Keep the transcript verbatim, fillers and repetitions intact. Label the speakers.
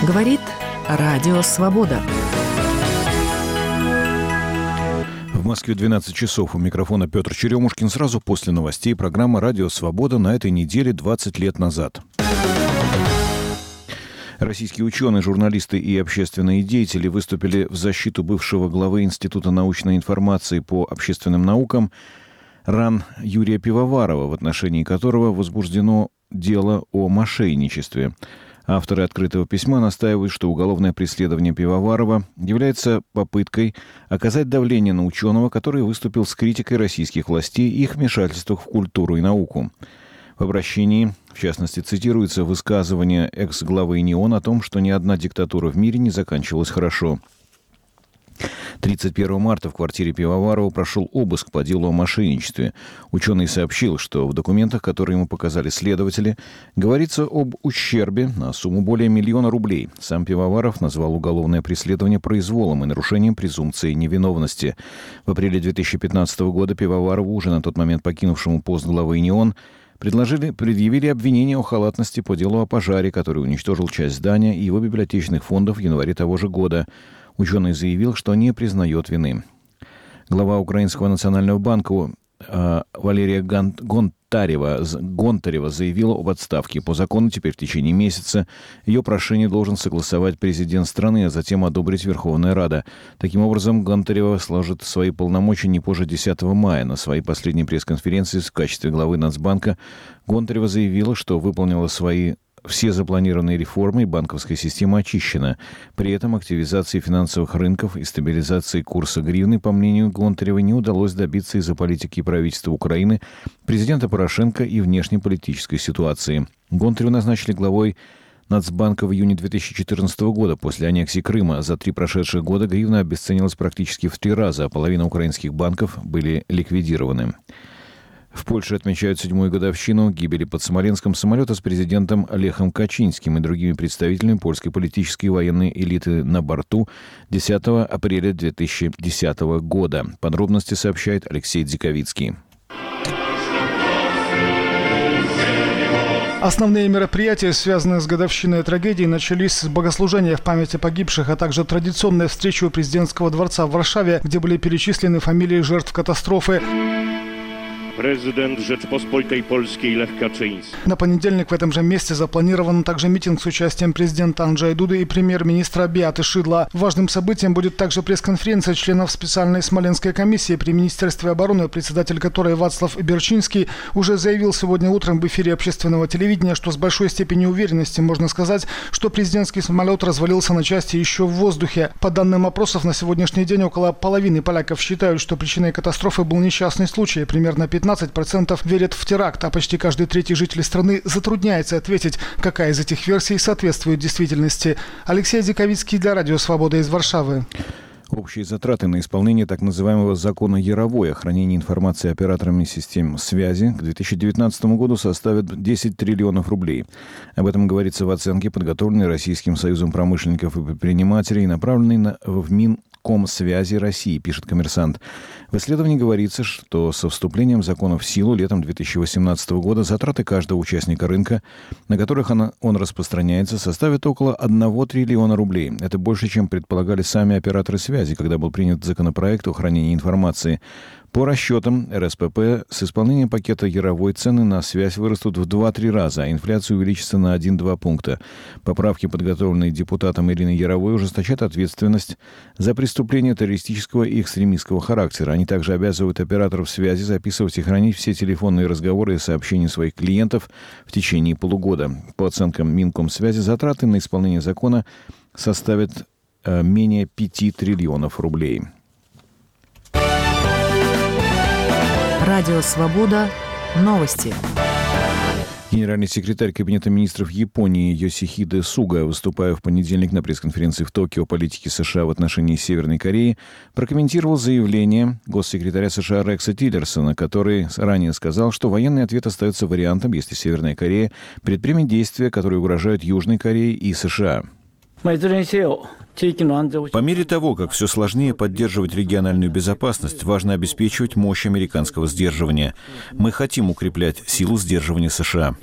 Speaker 1: Говорит Радио Свобода.
Speaker 2: В Москве двенадцать часов. У микрофона Петр Черемушкин. Сразу после новостей программа «Радио Свобода» на этой неделе двадцать лет назад. Российские ученые, журналисты и общественные деятели выступили в защиту бывшего главы Института научной информации по общественным наукам РАН Юрия Пивоварова, в отношении которого возбуждено дело о мошенничестве. Авторы открытого письма настаивают, что уголовное преследование Пивоварова является попыткой оказать давление на ученого, который выступил с критикой российских властей и их вмешательствах в культуру и науку. В обращении, в частности, цитируется высказывание экс-главы НИОН о том, что ни одна диктатура в мире не заканчивалась хорошо. тридцать первого марта в квартире Пивоварова прошел обыск по делу о мошенничестве. Ученый сообщил, что в документах, которые ему показали следователи, говорится об ущербе на сумму более миллиона рублей. Сам Пивоваров назвал уголовное преследование произволом и нарушением презумпции невиновности. В апреле две тысячи пятнадцатого года Пивоварову, уже на тот момент покинувшему пост главы НИОН, предложили, предъявили обвинение о халатности по делу о пожаре, который уничтожил часть здания и его библиотечных фондов в январе того же года. Ученый заявил, что не признает вины. Глава Украинского национального банка э, Валерия Гонтарева, Гонтарева заявила об отставке. По закону теперь в течение месяца ее прошение должен согласовать президент страны, а затем одобрить Верховная Рада. Таким образом, Гонтарева сложит свои полномочия не позже десятого мая. На своей последней пресс-конференции в качестве главы Нацбанка Гонтарева заявила, что выполнила свои Все запланированные реформы и банковская система очищена. При этом активизации финансовых рынков и стабилизации курса гривны, по мнению Гонтаревой, не удалось добиться из-за политики правительства Украины, президента Порошенко и внешнеполитической ситуации. Гонтареву назначили главой Нацбанка в июне две тысячи четырнадцатого года после аннексии Крыма. За три прошедших года гривна обесценилась практически в три раза, а половина украинских банков были ликвидированы. В Польше отмечают седьмую годовщину гибели под Смоленском самолета с президентом Лехом Качинским и другими представителями польской политической и военной элиты на борту десятого апреля две тысячи десятого года. Подробности сообщает Алексей Дзиковицкий.
Speaker 3: Основные мероприятия, связанные с годовщиной трагедии, начались с богослужения в память о погибших, а также традиционная встреча у президентского дворца в Варшаве, где были перечислены фамилии жертв катастрофы.
Speaker 4: Президент Rzeczpospolitej Polskiej Lech Kaczyński.
Speaker 3: На понедельник в этом же месте запланирован также митинг с участием президента Анджея Дуды и премьер-министра Беаты Шидла. Важным событием будет также пресс-конференция членов специальной Смоленской комиссии при Министерстве обороны, председатель которой Вацлав Берчинский уже заявил сегодня утром в эфире общественного телевидения, что с большой степенью уверенности можно сказать, что президентский самолет развалился на части еще в воздухе. По данным опросов, на сегодняшний день около половины поляков считают, что причиной катастрофы был несчастный случай. Примерно пятнадцать процентов верят в теракт, а почти каждый третий житель страны затрудняется ответить, какая из этих версий соответствует действительности. Алексей Дзиковицкий для Радио Свобода из Варшавы.
Speaker 2: Общие затраты на исполнение так называемого закона Яровой о хранении информации операторами систем связи к две тысячи девятнадцатому году составят десять триллионов рублей. Об этом говорится в оценке, подготовленной Российским союзом промышленников и предпринимателей, и направленной на, в Минкомсвязи России, пишет «Коммерсант». В исследовании говорится, что со вступлением закона в силу летом две тысячи восемнадцатого года затраты каждого участника рынка, на которых он, он распространяется, составят около одного триллиона рублей. Это больше, чем предполагали сами операторы связи, когда был принят законопроект о хранении информации. По расчетам эр эс пэ пэ, с исполнением пакета Яровой цены на связь вырастут в два-три раза, а инфляция увеличится на один-два пункта. Поправки, подготовленные депутатом Ириной Яровой, ужесточат ответственность за преступления террористического и экстремистского характера. Они также обязывают операторов связи записывать и хранить все телефонные разговоры и сообщения своих клиентов в течение полугода. По оценкам Минкомсвязи, затраты на исполнение закона составят э, менее пяти триллионов рублей.
Speaker 1: Радио Свобода. Новости.
Speaker 2: Генеральный секретарь Кабинета министров Японии Йосихиде Суга, выступая в понедельник на пресс-конференции в Токио о политике США в отношении Северной Кореи, прокомментировал заявление госсекретаря США Рекса Тиллерсона, который ранее сказал, что военный ответ остается вариантом, если Северная Корея предпримет действия, которые угрожают Южной Корее и США.
Speaker 5: По мере того, как все сложнее поддерживать региональную безопасность, важно обеспечивать мощь американского сдерживания. Мы хотим укреплять силу сдерживания США.